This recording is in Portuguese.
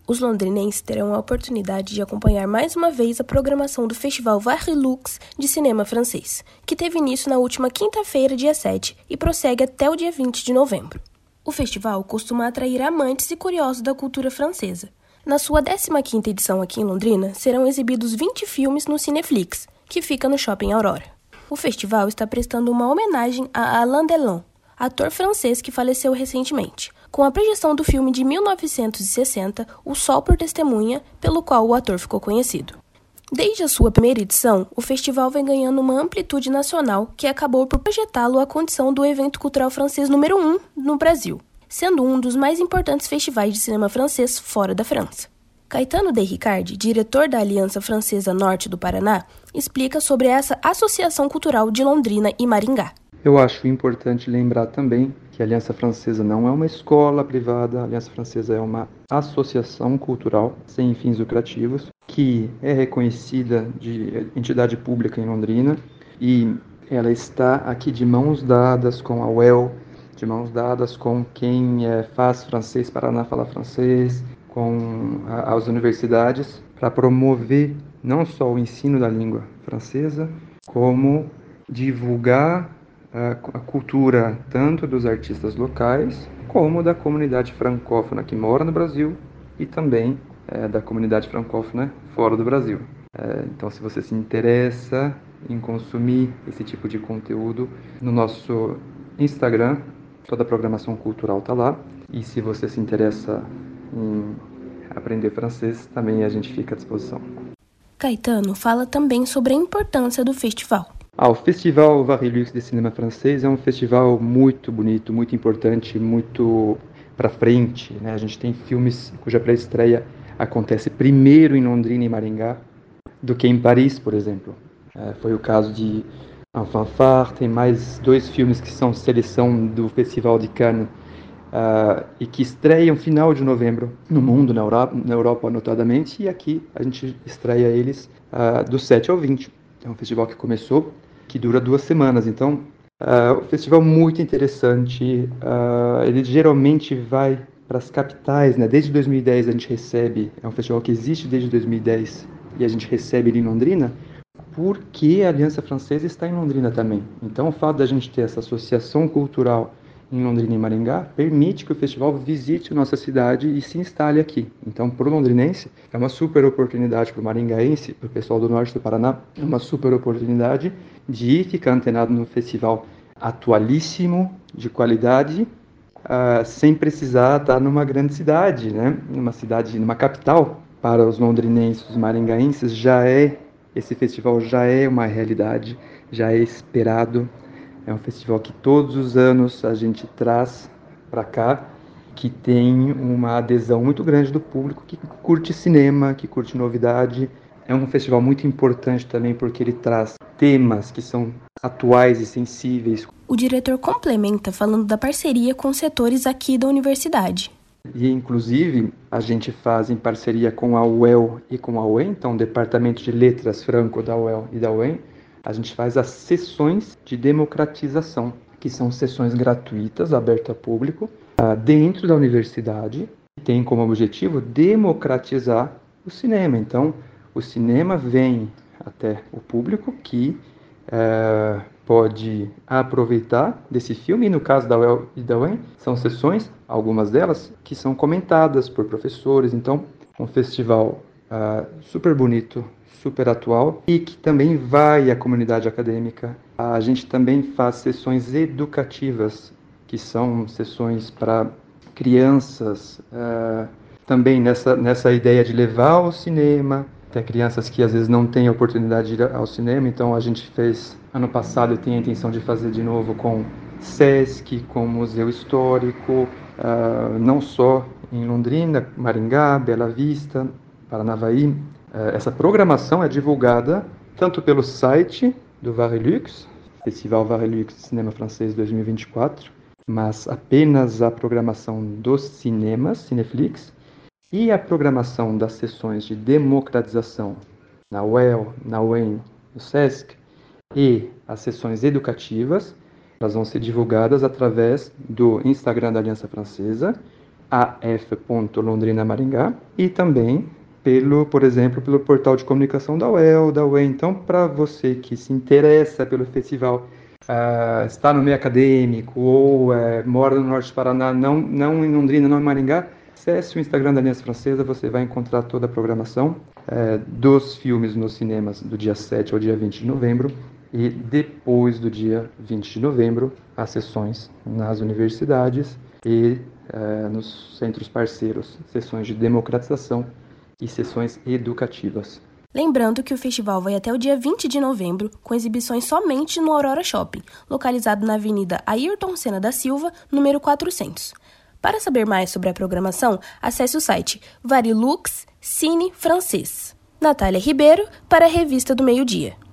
Os londrinenses terão a oportunidade de acompanhar mais uma vez a programação do Festival Varilux de cinema francês, que teve início na última quinta-feira, dia 7, e prossegue até o dia 20 de novembro. O festival costuma atrair amantes e curiosos da cultura francesa. Na sua 15ª edição aqui em Londrina, serão exibidos 20 filmes no Cineflix, que fica no Shopping Aurora. O festival está prestando uma homenagem a Alain Delon, ator francês que faleceu recentemente, com a projeção do filme de 1960, O Sol por Testemunha, pelo qual o ator ficou conhecido. Desde a sua primeira edição, o festival vem ganhando uma amplitude nacional que acabou por projetá-lo à condição do evento cultural francês número 1 no Brasil, sendo um dos mais importantes festivais de cinema francês fora da França. Caetano de Ricard, diretor da Aliança Francesa Norte do Paraná, explica sobre essa associação cultural de Londrina e Maringá. Eu acho importante lembrar também que a Aliança Francesa não é uma escola privada, a Aliança Francesa é uma associação cultural sem fins lucrativos, que é reconhecida de entidade pública em Londrina, e ela está aqui de mãos dadas com a UEL, de mãos dadas com quem faz francês, Paraná fala francês, com as universidades, para promover não só o ensino da língua francesa, como divulgar a cultura tanto dos artistas locais, como da comunidade francófona que mora no Brasil e também da comunidade francófona fora do Brasil. Então, se você se interessa em consumir esse tipo de conteúdo, no nosso Instagram, toda a programação cultural está lá. E se você se interessa em aprender francês, também a gente fica à disposição. Caetano fala também sobre a importância do festival. O Festival Varilux de Cinema Francês é um festival muito bonito, muito importante, muito para frente, né? A gente tem filmes cuja pré-estreia acontece primeiro em Londrina e Maringá do que em Paris, por exemplo. Foi o caso de Enfant Phare, tem mais 2 filmes que são seleção do Festival de Cannes e que estreiam final de novembro no mundo, na Europa notadamente, e aqui a gente estreia eles do 7 ao 20. É um festival que começou, que dura 2 semanas, então o festival é muito interessante, ele geralmente vai para as capitais, né? Desde 2010 a gente recebe, é um festival que existe desde 2010 e a gente recebe ele em Londrina, porque a Aliança Francesa está em Londrina também. Então o fato da gente ter essa associação cultural em Londrina e Maringá permite que o festival visite nossa cidade e se instale aqui. Então, para o londrinense, é uma super oportunidade, para o maringaense, para o pessoal do norte do Paraná, é uma super oportunidade de ficar antenado no festival atualíssimo, de qualidade, sem precisar estar numa grande cidade, né? Numa capital. Para os londrinenses, os maringaenses, esse festival já é uma realidade, já é esperado. É um festival que todos os anos a gente traz para cá, que tem uma adesão muito grande do público, que curte cinema, que curte novidade. É um festival muito importante também porque ele traz temas que são atuais e sensíveis. O diretor complementa falando da parceria com setores aqui da universidade. E, inclusive, a gente faz em parceria com a UEL e com a UEM, então o Departamento de Letras Franco da UEL e da UEM, a gente faz as sessões de democratização, que são sessões gratuitas, abertas ao público, dentro da universidade, que tem como objetivo democratizar o cinema. Então, o cinema vem até o público que pode aproveitar desse filme, e no caso da UEL e da UEM, são sessões, algumas delas, que são comentadas por professores. Então, um festival super bonito, super atual, e que também vai à comunidade acadêmica. A gente também faz sessões educativas, que são sessões para crianças, também nessa ideia de levar o cinema, até crianças que às vezes não têm a oportunidade de ir ao cinema. Então a gente fez ano passado e tem a intenção de fazer de novo com SESC, com Museu Histórico, não só em Londrina, Maringá, Bela Vista, Paranavaí. Essa programação é divulgada tanto pelo site do Varilux, Festival Varilux de Cinema Francês 2024, mas apenas a programação dos cinemas, Cineflix, e a programação das sessões de democratização na UEL, na UEM, no SESC, e as sessões educativas, elas vão ser divulgadas através do Instagram da Aliança Francesa af.londrina-maringá, e também por exemplo, pelo portal de comunicação da UEL, da UEM. Então, para você que se interessa pelo festival, está no meio acadêmico ou mora no norte do Paraná, não em Londrina, não em Maringá, acesse o Instagram da Aliança Francesa, você vai encontrar toda a programação dos filmes nos cinemas do dia 7 ao dia 20 de novembro, e depois do dia 20 de novembro, as sessões nas universidades e nos centros parceiros, sessões de democratização e sessões educativas. Lembrando que o festival vai até o dia 20 de novembro, com exibições somente no Aurora Shopping, localizado na Avenida Ayrton Senna da Silva, número 400. Para saber mais sobre a programação, acesse o site Varilux Cine Francês. Natália Ribeiro, para a Revista do Meio-Dia.